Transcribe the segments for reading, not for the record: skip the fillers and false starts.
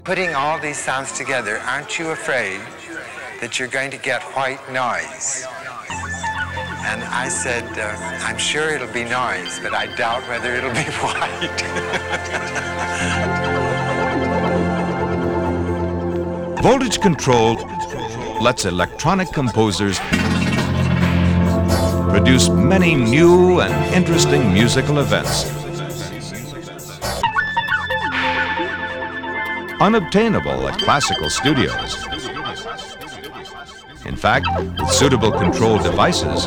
Putting all these sounds together, aren't you afraid that you're going to get white noise? And I said, I'm sure it'll be noise, but I doubt whether it'll be white. Voltage Control lets electronic composers produce many new and interesting musical events, unobtainable at classical studios. In fact, with suitable control devices,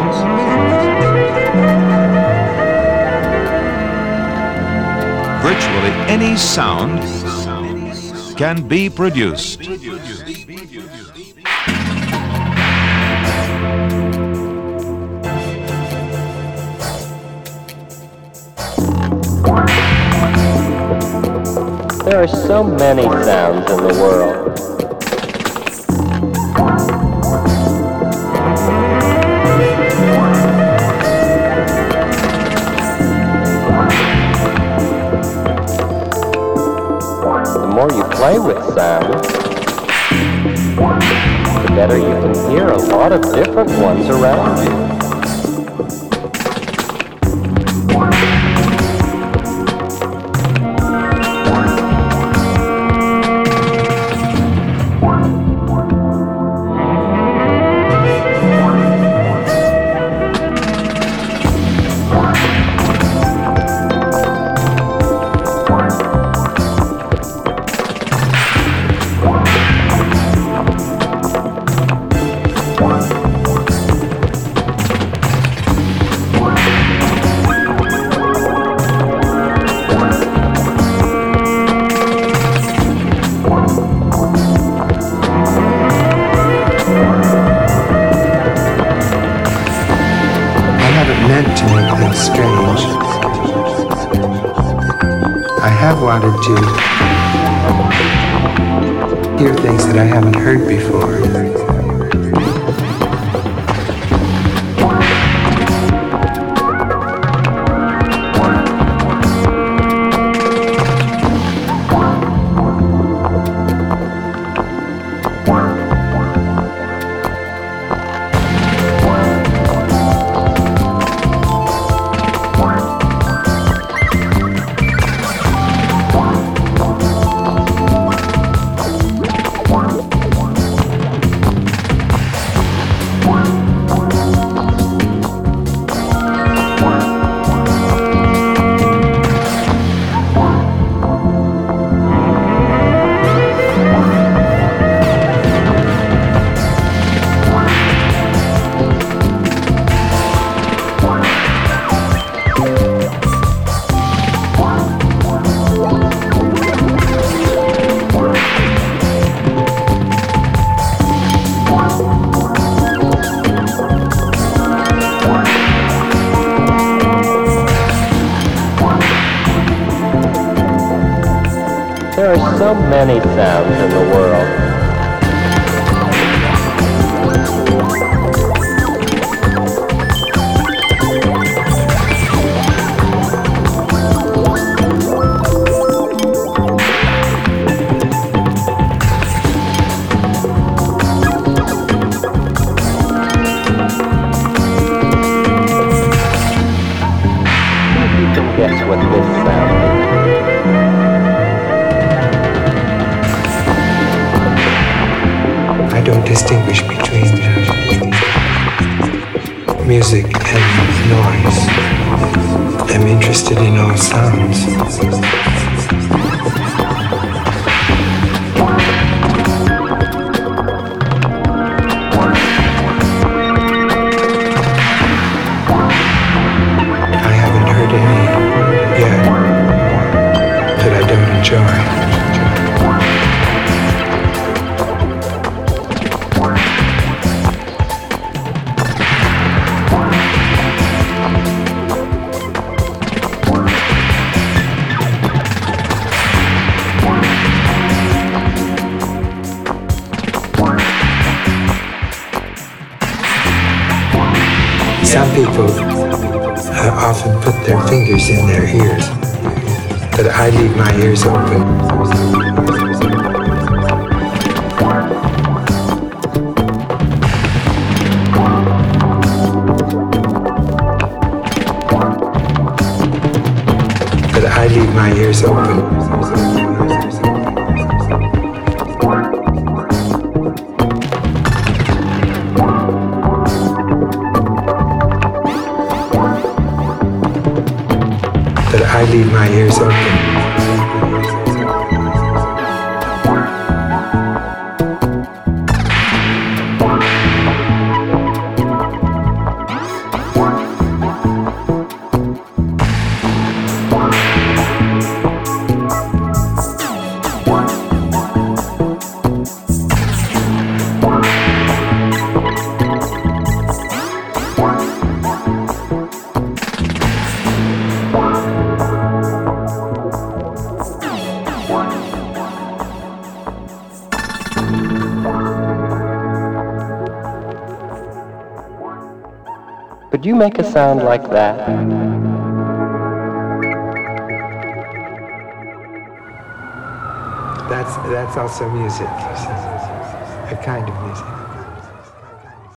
virtually any sound can be produced. There are so many sounds in the world. The more you play with sound, the better you can hear a lot of different ones around you. Meant to make things strange. I have wanted to hear things that I haven't heard before. There are so many sounds in the world. You can guess what this sound is. I don't distinguish between music and noise. I'm interested in all sounds. I haven't heard any yet that I don't enjoy. Some people often put their fingers in their ears, but I leave my ears open. ears open. Could you make a sound like that? That's also music, a kind of music.